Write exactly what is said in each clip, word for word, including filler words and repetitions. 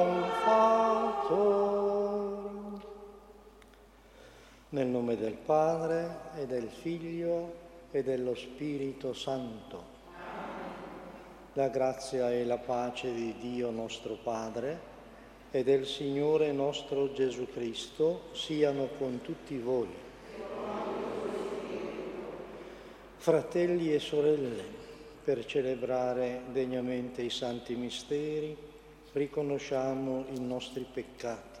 Confator. Nel nome del Padre e del Figlio e dello Spirito Santo. La grazia e la pace di Dio nostro Padre e del Signore nostro Gesù Cristo siano con tutti voi. Fratelli e sorelle, per celebrare degnamente i santi misteri, riconosciamo i nostri peccati.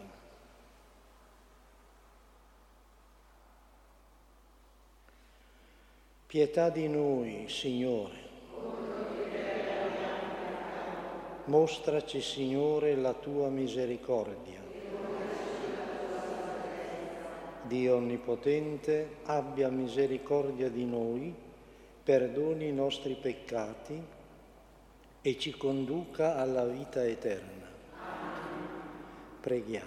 Pietà di noi, Signore. Mostraci, Signore, la tua misericordia. Dio Onnipotente, abbia misericordia di noi, perdoni i nostri peccati e ci conduca alla vita eterna. Preghiamo.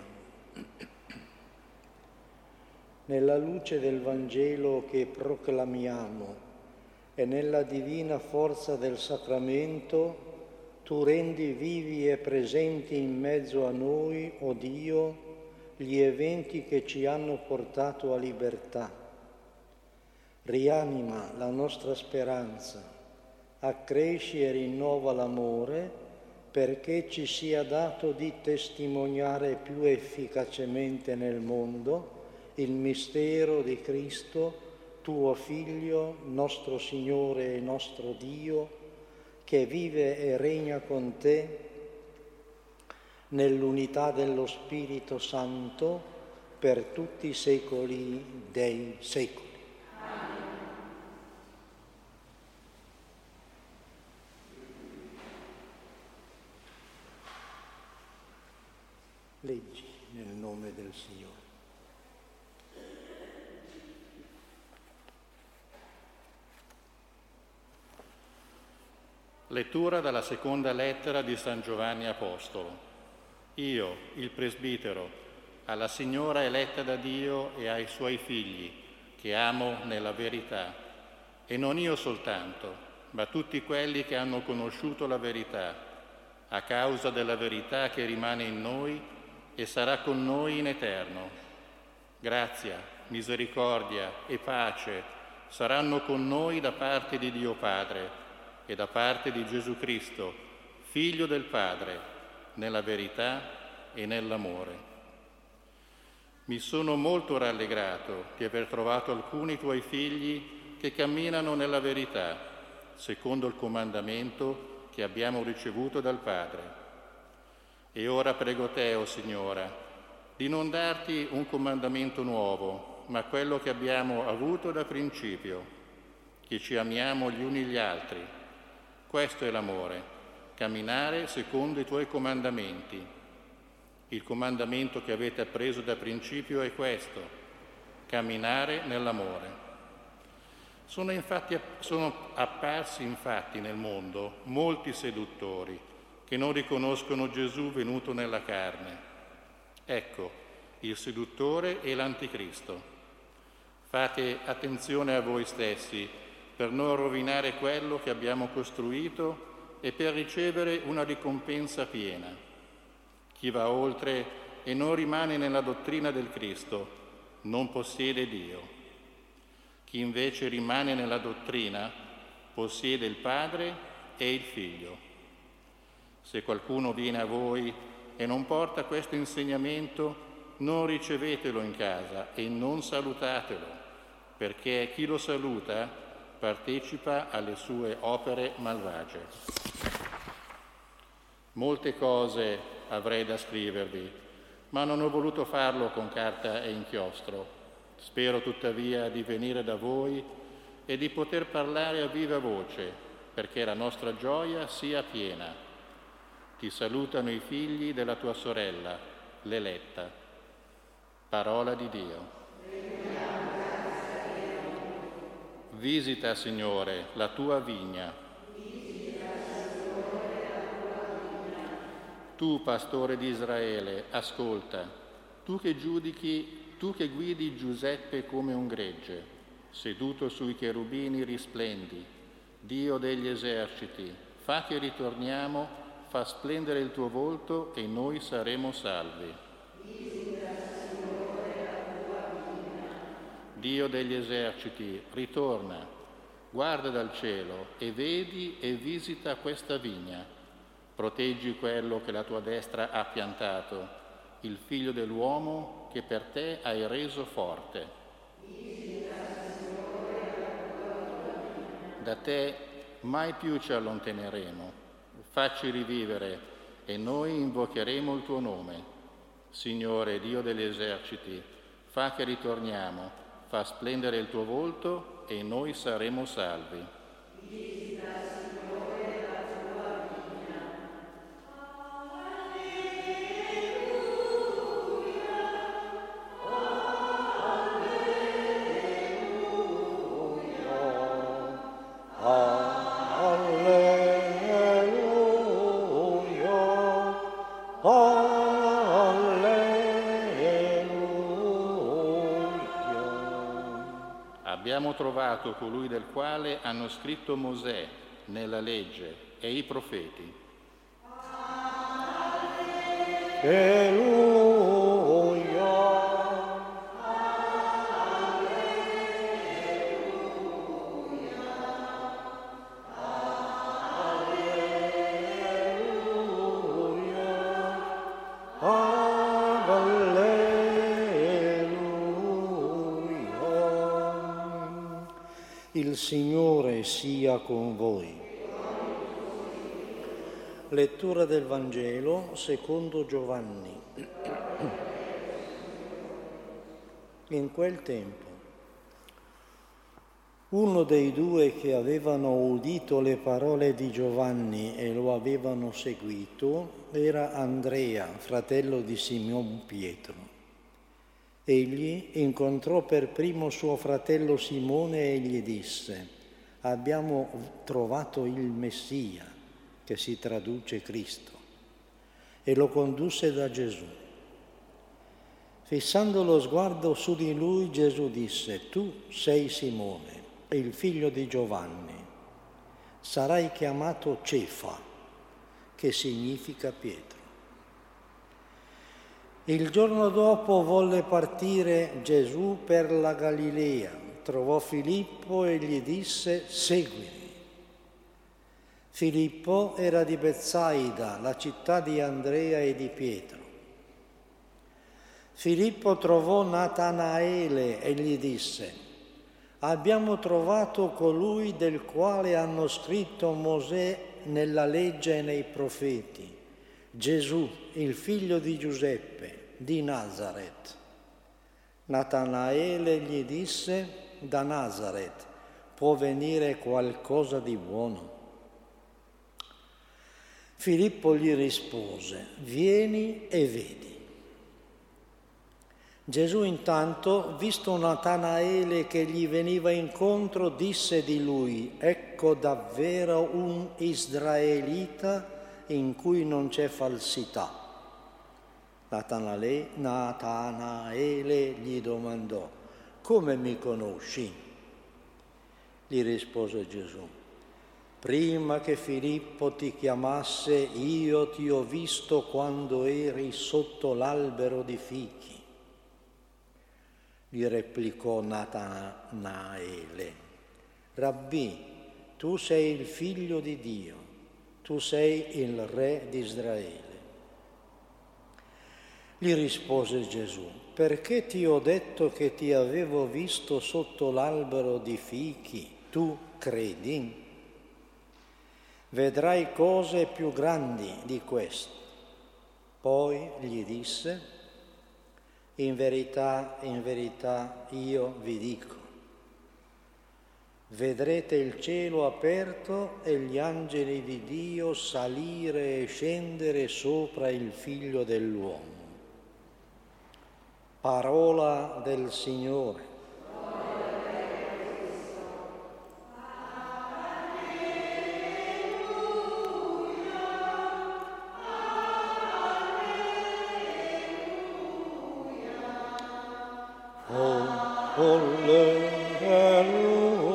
Nella luce del Vangelo che proclamiamo e nella divina forza del sacramento, tu rendi vivi e presenti in mezzo a noi, o Dio, gli eventi che ci hanno portato a libertà. Rianima la nostra speranza, accresci e rinnova l'amore, perché ci sia dato di testimoniare più efficacemente nel mondo il mistero di Cristo, tuo Figlio, nostro Signore e nostro Dio, che vive e regna con te nell'unità dello Spirito Santo per tutti i secoli dei secoli. Amen. Leggi nel nome del Signore. Lettura dalla seconda lettera di San Giovanni Apostolo. Io, il presbitero, alla Signora eletta da Dio e ai suoi figli, che amo nella verità, e non io soltanto, ma tutti quelli che hanno conosciuto la verità, a causa della verità che rimane in noi e sarà con noi in eterno. Grazia, misericordia e pace saranno con noi da parte di Dio Padre e da parte di Gesù Cristo, Figlio del Padre, nella verità e nell'amore. Mi sono molto rallegrato di aver trovato alcuni tuoi figli che camminano nella verità, secondo il comandamento che abbiamo ricevuto dal Padre. E ora prego te, o Signora, di non darti un comandamento nuovo, ma quello che abbiamo avuto da principio, che ci amiamo gli uni gli altri. Questo è l'amore, camminare secondo i tuoi comandamenti. Il comandamento che avete appreso da principio è questo, camminare nell'amore. Sono, infatti, sono apparsi infatti nel mondo molti seduttori che non riconoscono Gesù venuto nella carne. Ecco, il seduttore è l'Anticristo. Fate attenzione a voi stessi per non rovinare quello che abbiamo costruito e per ricevere una ricompensa piena. Chi va oltre e non rimane nella dottrina del Cristo non possiede Dio. Chi invece rimane nella dottrina possiede il Padre e il Figlio. Se qualcuno viene a voi e non porta questo insegnamento, non ricevetelo in casa e non salutatelo, perché chi lo saluta partecipa alle sue opere malvagie. Molte cose avrei da scrivervi, ma non ho voluto farlo con carta e inchiostro. Spero tuttavia di venire da voi e di poter parlare a viva voce, perché la nostra gioia sia piena. Ti salutano i figli della tua sorella, l'eletta. Parola di Dio. Visita, Signore, la tua vigna. Visita, Signore, la tua vigna. Tu, pastore di Israele, ascolta. Tu che giudichi, tu che guidi Giuseppe come un gregge, seduto sui cherubini risplendi. Dio degli eserciti, fa che ritorniamo, fa splendere il tuo volto e noi saremo salvi. Dio degli eserciti, ritorna, guarda dal cielo e vedi e visita questa vigna. Proteggi quello che la tua destra ha piantato, il figlio dell'uomo che per te hai reso forte. Da te mai più ci allontaneremo, facci rivivere e noi invocheremo il tuo nome. Signore, Dio degli eserciti, fa che ritorniamo, fa splendere il tuo volto e noi saremo salvi. Visita, Signore, la tua vigna. Abbiamo trovato colui del quale hanno scritto Mosè nella legge e i profeti. Alleluia. Il Signore sia con voi. Lettura del Vangelo secondo Giovanni. In quel tempo, uno dei due che avevano udito le parole di Giovanni e lo avevano seguito era Andrea, fratello di Simon Pietro. Egli incontrò per primo suo fratello Simone e gli disse: abbiamo trovato il Messia, che si traduce Cristo, e lo condusse da Gesù. Fissando lo sguardo su di lui, Gesù disse: tu sei Simone, il figlio di Giovanni, sarai chiamato Cefa, che significa pietra. Il giorno dopo volle partire Gesù per la Galilea, trovò Filippo e gli disse: seguimi. Filippo era di Betsaida, la città di Andrea e di Pietro. Filippo trovò Natanaele e gli disse: abbiamo trovato colui del quale hanno scritto Mosè nella legge e nei profeti, Gesù, il figlio di Giuseppe, di Nazaret. Natanaele gli disse: da Nazaret può venire qualcosa di buono? Filippo gli rispose: vieni e vedi. Gesù intanto, visto Natanaele che gli veniva incontro, disse di lui: ecco davvero un israelita in cui non c'è falsità. Natanaele, Natanaele gli domandò: come mi conosci? Gli rispose Gesù: prima che Filippo ti chiamasse, io ti ho visto quando eri sotto l'albero di fichi. Gli replicò Natanaele: Rabbì, tu sei il figlio di Dio, tu sei il re di Israele. Gli rispose Gesù: perché ti ho detto che ti avevo visto sotto l'albero di fichi, tu credi? Vedrai cose più grandi di queste. Poi gli disse: in verità, in verità io vi dico, vedrete il cielo aperto e gli angeli di Dio salire e scendere sopra il Figlio dell'uomo. Parola del Signore.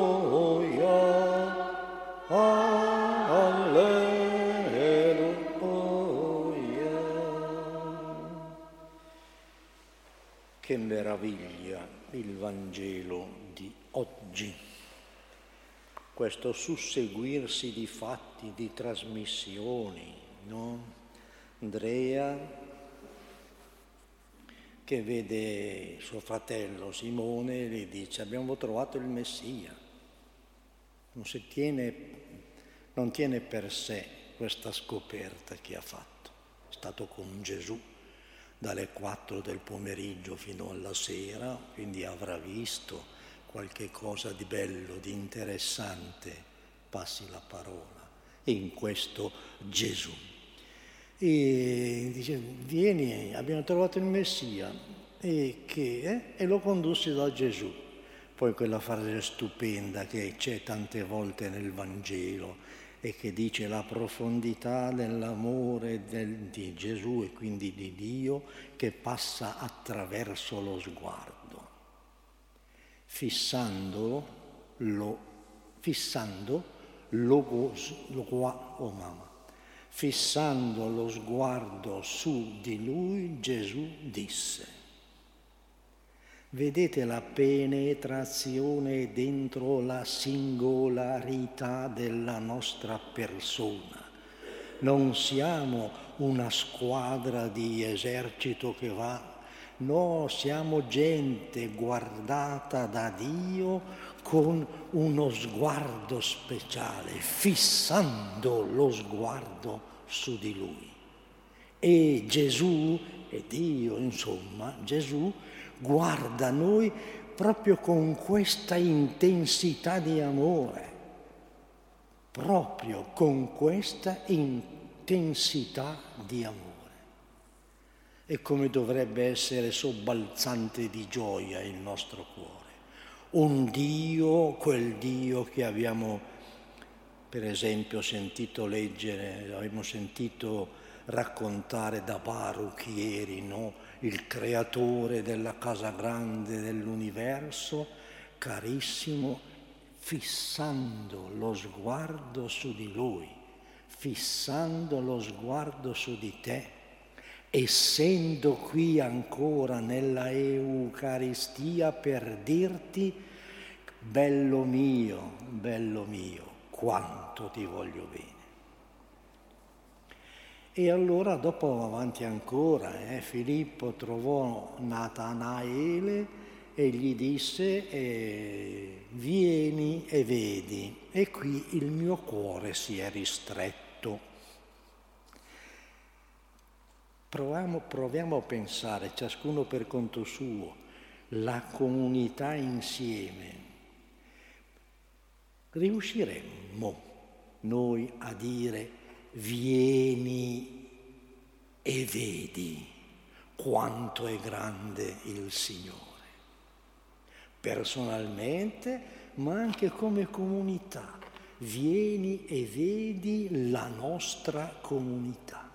Alleluia, alleluia. Che meraviglia il Vangelo di oggi, questo susseguirsi di fatti, di trasmissioni, no? Andrea che vede suo fratello Simone e gli dice: abbiamo trovato il Messia. Non si tiene, non tiene per sé questa scoperta che ha fatto. È stato con Gesù dalle quattro del pomeriggio fino alla sera, quindi avrà visto qualche cosa di bello, di interessante, passi la parola, in questo Gesù. E dice: vieni, abbiamo trovato il Messia, e, che, eh? e lo condusse da Gesù. Poi quella frase stupenda che c'è tante volte nel Vangelo e che dice la profondità dell'amore del, di Gesù e quindi di Dio che passa attraverso lo sguardo, fissando lo, fissando lo, lo, oh mamma, fissando lo sguardo su di lui, Gesù disse: vedete la penetrazione dentro la singolarità della nostra persona. Non siamo una squadra di esercito che va, no, siamo gente guardata da Dio con uno sguardo speciale, fissando lo sguardo su di Lui. E Gesù, e Dio insomma, Gesù guarda noi proprio con questa intensità di amore, proprio con questa intensità di amore. E come dovrebbe essere sobbalzante di gioia il nostro cuore. Un Dio, quel Dio che abbiamo per esempio sentito leggere, abbiamo sentito raccontare da Baruch ieri, no? Il creatore della casa grande dell'universo, carissimo, fissando lo sguardo su di lui, fissando lo sguardo su di te, essendo qui ancora nella Eucaristia per dirti: bello mio, bello mio, quanto ti voglio bene. E allora dopo avanti ancora, eh, Filippo trovò Natanaele e gli disse: eh, vieni e vedi. E qui il mio cuore si è ristretto. Proviamo, proviamo a pensare, ciascuno per conto suo, la comunità insieme. Riusciremmo noi a dire: vieni e vedi quanto è grande il Signore, personalmente, ma anche come comunità. Vieni e vedi la nostra comunità.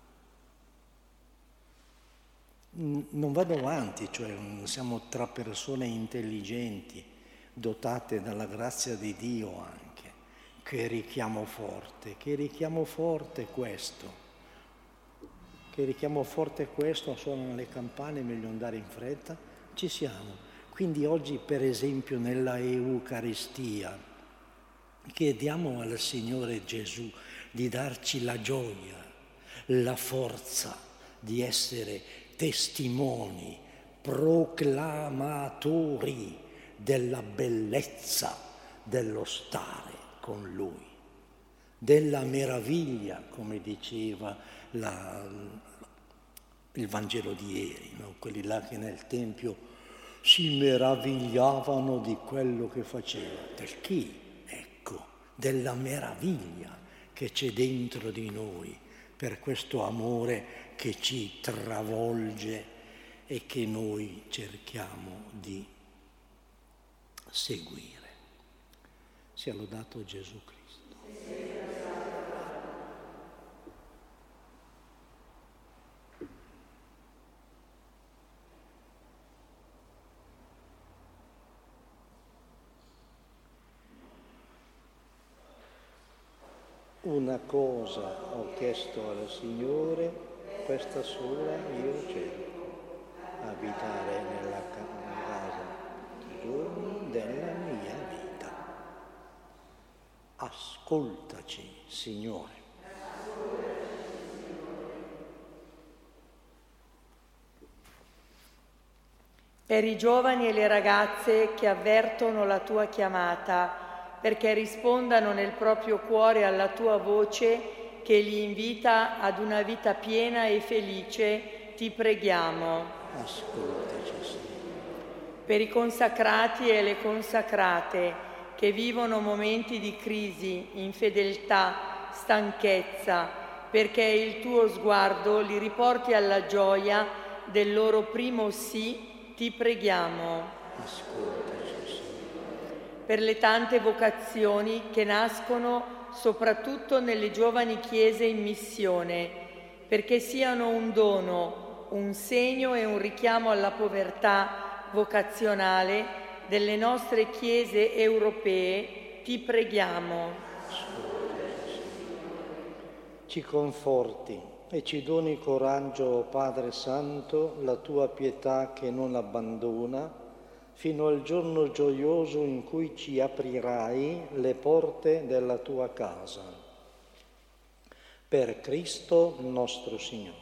Non vado avanti, cioè siamo tra persone intelligenti, dotate dalla grazia di Dio anche. Che richiamo forte, che richiamo forte questo, che richiamo forte questo, suonano le campane, è meglio andare in fretta, ci siamo. Quindi oggi per esempio nella Eucaristia chiediamo al Signore Gesù di darci la gioia, la forza di essere testimoni, proclamatori della bellezza dello stare con Lui, della meraviglia, come diceva la, il Vangelo di ieri, no? Quelli là che nel Tempio si meravigliavano di quello che faceva. Del chi? Ecco, della meraviglia che c'è dentro di noi per questo amore che ci travolge e che noi cerchiamo di seguire. Sia lodato Gesù Cristo. Una cosa ho chiesto al Signore, questa sola io cerco, abitare nella Ascoltaci, Signore. Per i giovani e le ragazze che avvertono la tua chiamata, perché rispondano nel proprio cuore alla tua voce che li invita ad una vita piena e felice, ti preghiamo. Ascoltaci, Signore. Per i consacrati e le consacrate che vivono momenti di crisi, infedeltà, stanchezza, perché il tuo sguardo li riporti alla gioia del loro primo sì, ti preghiamo. Ascoltaci, Signore. Per le tante vocazioni che nascono soprattutto nelle giovani chiese in missione, perché siano un dono, un segno e un richiamo alla povertà vocazionale delle nostre chiese europee, ti preghiamo. Ci conforti e ci doni coraggio, o Padre Santo, la tua pietà che non abbandona, fino al giorno gioioso in cui ci aprirai le porte della tua casa. Per Cristo nostro Signore.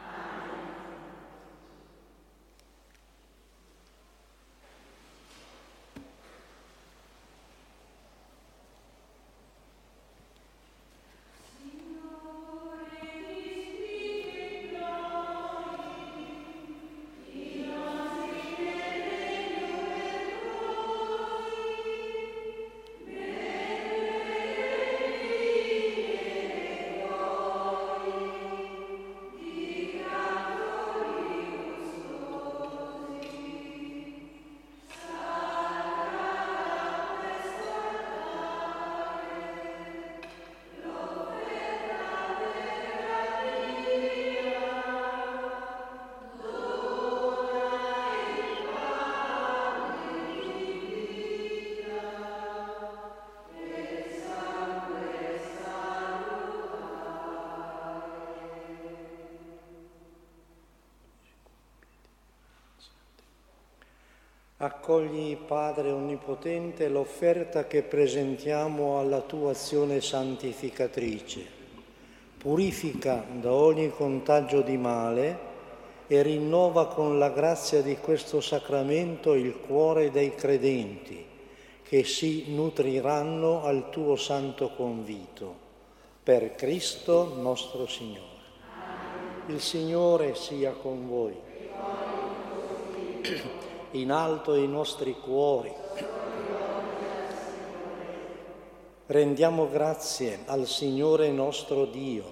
Accogli, Padre Onnipotente, l'offerta che presentiamo alla tua azione santificatrice. Purifica da ogni contagio di male e rinnova con la grazia di questo sacramento il cuore dei credenti, che si nutriranno al tuo santo convito. Per Cristo nostro Signore. Il Signore sia con voi. In alto i nostri cuori. Rendiamo grazie al Signore nostro Dio.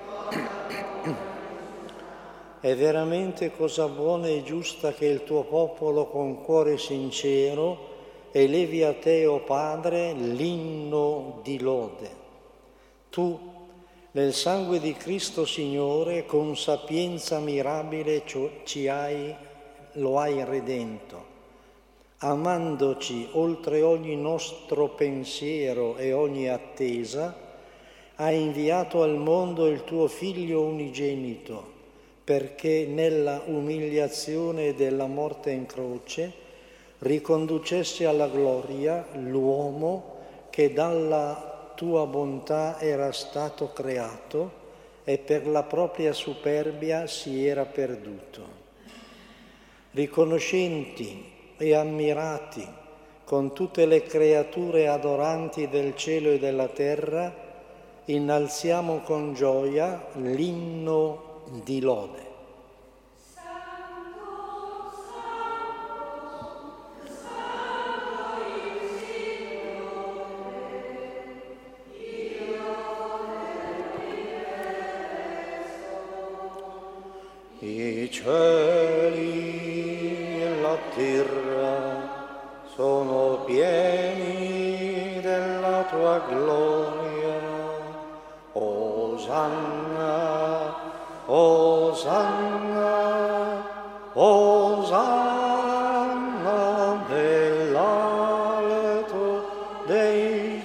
È veramente cosa buona e giusta che il tuo popolo con cuore sincero elevi a te, o Padre, l'inno di lode. Tu, nel sangue di Cristo Signore, con sapienza mirabile ci hai lo hai redento, amandoci oltre ogni nostro pensiero e ogni attesa, hai inviato al mondo il tuo Figlio unigenito, perché nella umiliazione della morte in croce riconducesse alla gloria l'uomo che dalla tua bontà era stato creato e per la propria superbia si era perduto. Riconoscenti e ammirati con tutte le creature adoranti del cielo e della terra, innalziamo con gioia l'inno di lode. I cieli e la terra sono pieni della tua gloria. Osanna, Osanna, Osanna nell'alto dei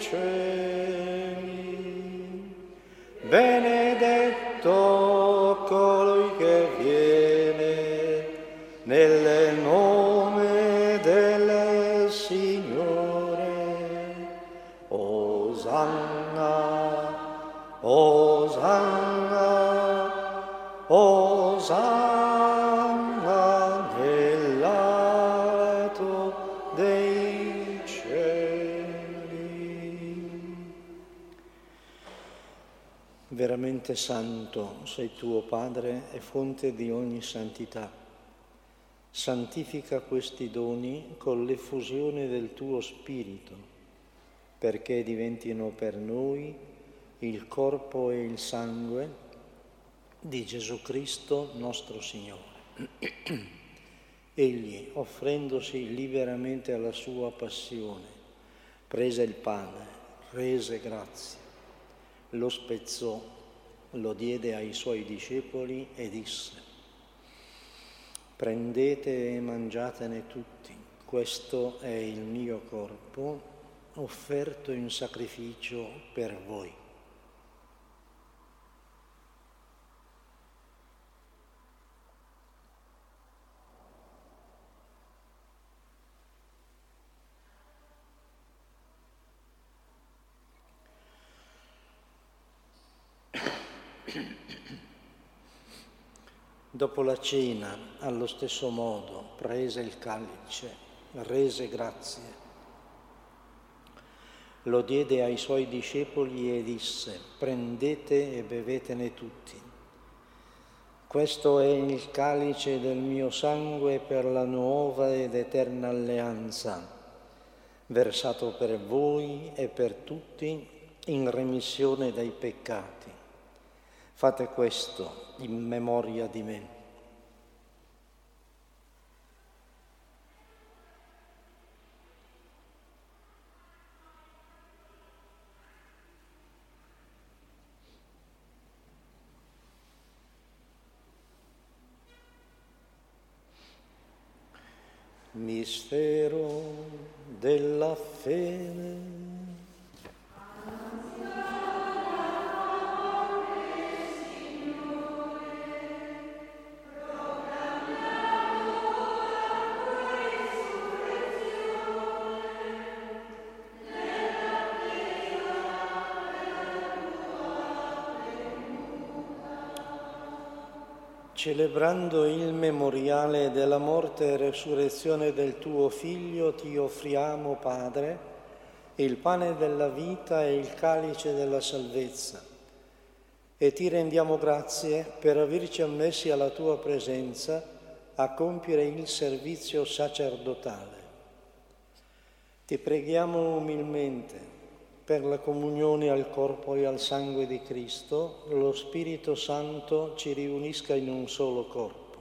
cieli. Benedetto colui che viene nel nome del Signore. Osanna, veramente santo sei tuo Padre e fonte di ogni santità. Santifica questi doni con l'effusione del tuo Spirito, perché diventino per noi il corpo e il sangue di Gesù Cristo nostro Signore. Egli, offrendosi liberamente alla sua passione, prese il pane, rese grazie, lo spezzò, lo diede ai suoi discepoli e disse: prendete e mangiatene tutti, questo è il mio corpo, offerto in sacrificio per voi. Dopo la cena, allo stesso modo, prese il calice, rese grazie, lo diede ai suoi discepoli e disse: prendete e bevetene tutti. Questo è il calice del mio sangue per la nuova ed eterna alleanza, versato per voi e per tutti in remissione dei peccati. Fate questo in memoria di me. Mistero della fede. Celebrando il memoriale della morte e resurrezione del tuo Figlio, ti offriamo, Padre, il pane della vita e il calice della salvezza, e ti rendiamo grazie per averci ammessi alla tua presenza a compiere il servizio sacerdotale. Ti preghiamo umilmente per la comunione al corpo e al sangue di Cristo, lo Spirito Santo ci riunisca in un solo corpo.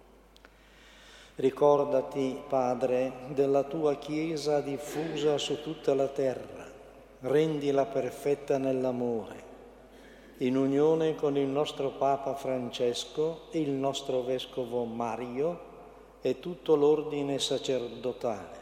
Ricordati, Padre, della tua Chiesa diffusa su tutta la terra, rendila perfetta nell'amore, in unione con il nostro Papa Francesco, il nostro Vescovo Mario e tutto l'ordine sacerdotale.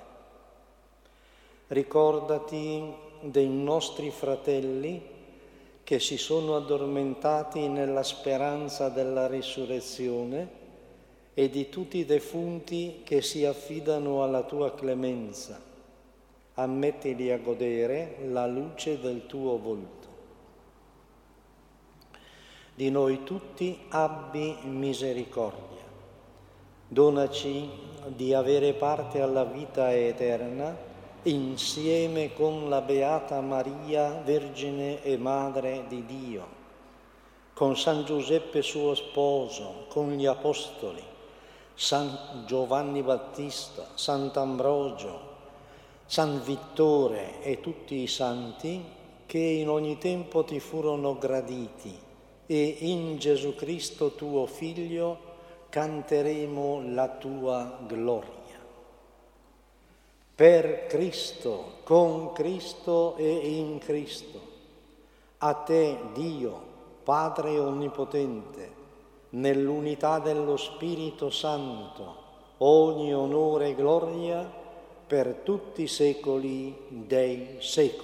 Ricordati dei nostri fratelli che si sono addormentati nella speranza della risurrezione e di tutti i defunti che si affidano alla tua clemenza. Ammettili a godere la luce del tuo volto. Di noi tutti abbi misericordia. Donaci di avere parte alla vita eterna insieme con la Beata Maria, Vergine e Madre di Dio, con San Giuseppe suo sposo, con gli Apostoli, San Giovanni Battista, Sant'Ambrogio, San Vittore e tutti i santi che in ogni tempo ti furono graditi, e in Gesù Cristo tuo Figlio canteremo la tua gloria. Per Cristo, con Cristo e in Cristo, a te, Dio, Padre Onnipotente, nell'unità dello Spirito Santo, ogni onore e gloria per tutti i secoli dei secoli.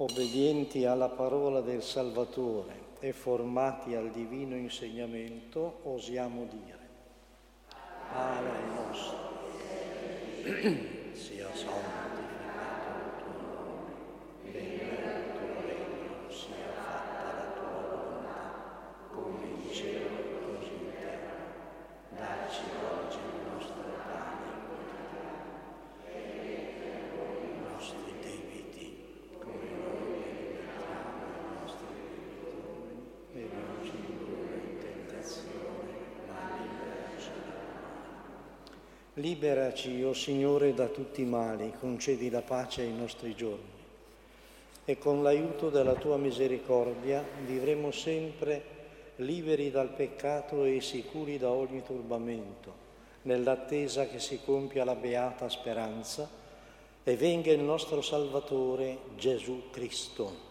obbedienti alla parola del Salvatore e formati al divino insegnamento, osiamo dire: Padre nostro, sia santificato il tuo nome, venga il tuo regno, sia fatta la tua volontà, come in cielo così in terra. Dacci oggi il nostro pane quotidiano e i nostri debiti, come noi li rimettiamo ai nostri debitori, e non ci indurre in tentazione, ma liberaci dal male. Liberaci, o Signore, da tutti i mali, concedi la pace ai nostri giorni, e con l'aiuto della tua misericordia vivremo sempre liberi dal peccato e sicuri da ogni turbamento, nell'attesa che si compia la beata speranza e venga il nostro Salvatore Gesù Cristo.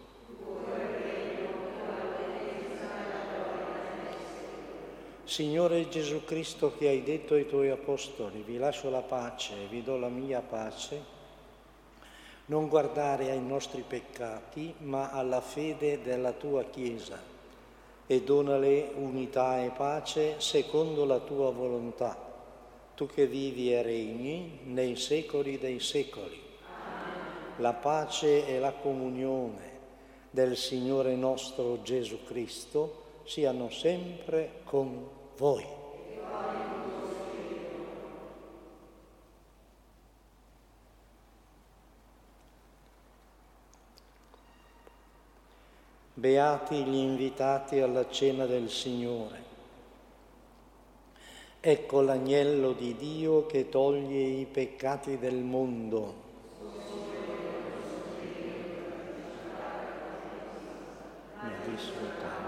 Signore Gesù Cristo, che hai detto ai tuoi apostoli: vi lascio la pace e vi do la mia pace, non guardare ai nostri peccati, ma alla fede della tua Chiesa, e donale unità e pace secondo la tua volontà, tu che vivi e regni nei secoli dei secoli. Amen. La pace e la comunione del Signore nostro Gesù Cristo siano sempre con voi. Beati gli invitati alla cena del Signore. Ecco l'agnello di Dio che toglie i peccati del mondo. Mi ha visto tanto.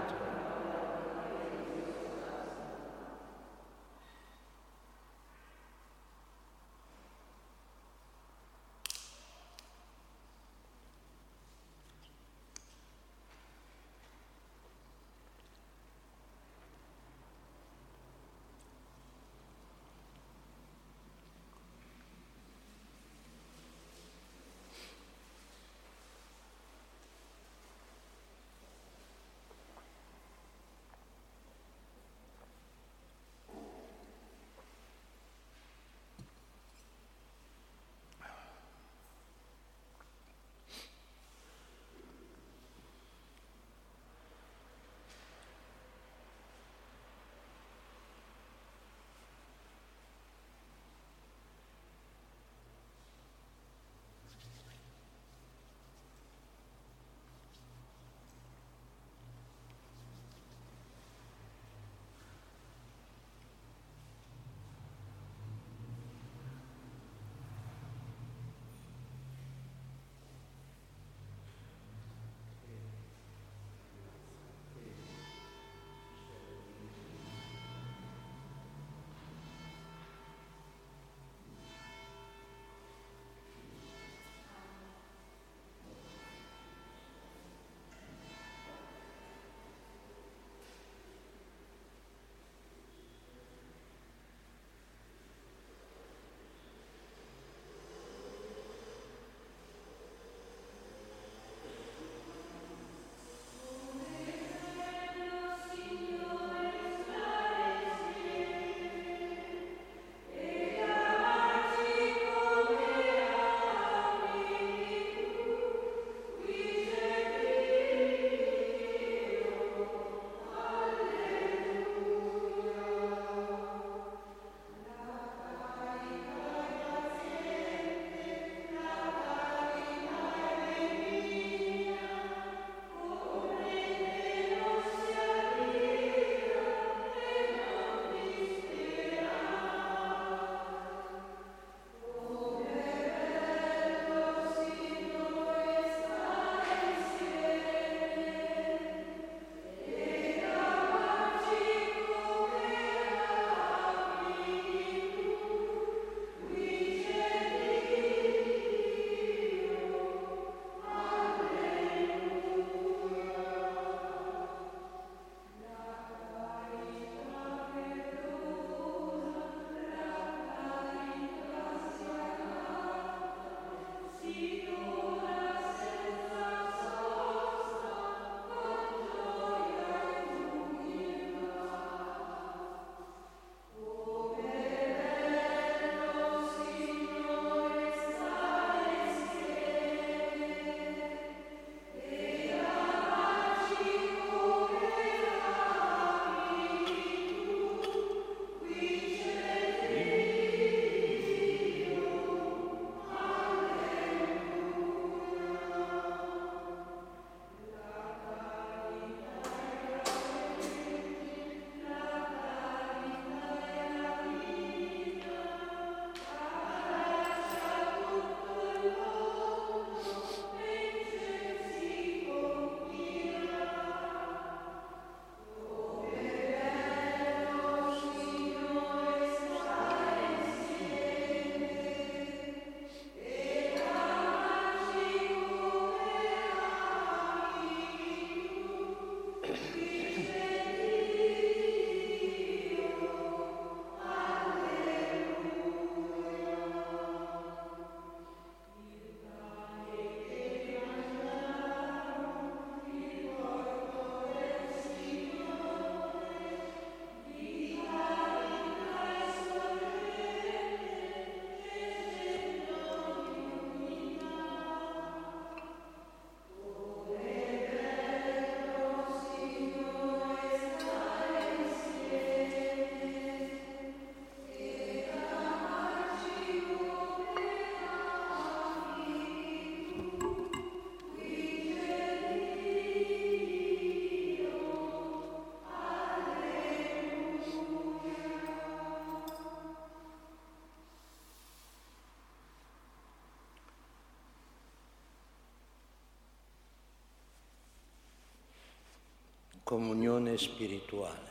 Comunione spirituale.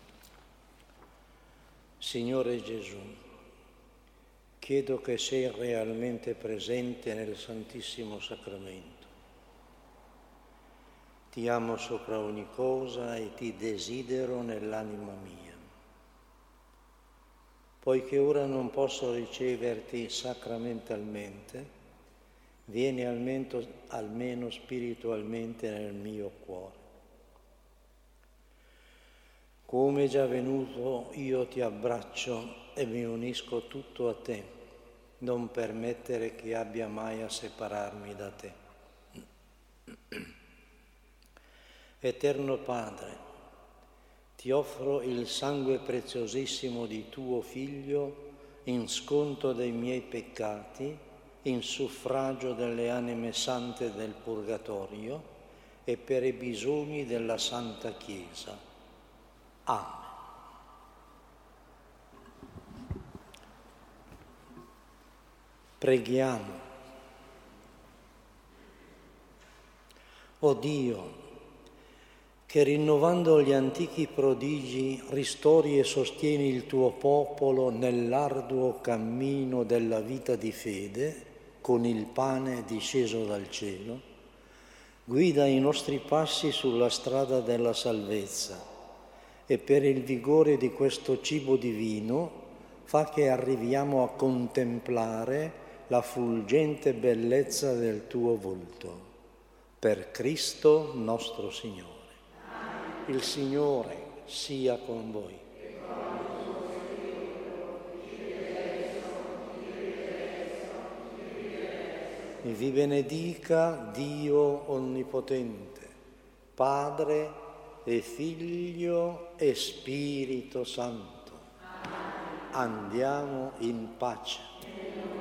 Signore Gesù, chiedo che sei realmente presente nel Santissimo Sacramento. Ti amo sopra ogni cosa e ti desidero nell'anima mia. Poiché ora non posso riceverti sacramentalmente, vieni almeno, almeno spiritualmente nel mio cuore. Come è già venuto, io ti abbraccio e mi unisco tutto a te, non permettere che abbia mai a separarmi da te. Eterno Padre, ti offro il sangue preziosissimo di tuo Figlio in sconto dei miei peccati, in suffragio delle anime sante del Purgatorio e per i bisogni della Santa Chiesa. Amen. Preghiamo. O Dio, che rinnovando gli antichi prodigi ristori e sostieni il tuo popolo nell'arduo cammino della vita di fede, con il pane disceso dal cielo, guida i nostri passi sulla strada della salvezza e per il vigore di questo cibo divino fa che arriviamo a contemplare la fulgente bellezza del tuo volto. Per Cristo nostro Signore. Il Signore sia con voi. E vi benedica Dio Onnipotente, Padre e Figlio e Spirito Santo. Andiamo in pace.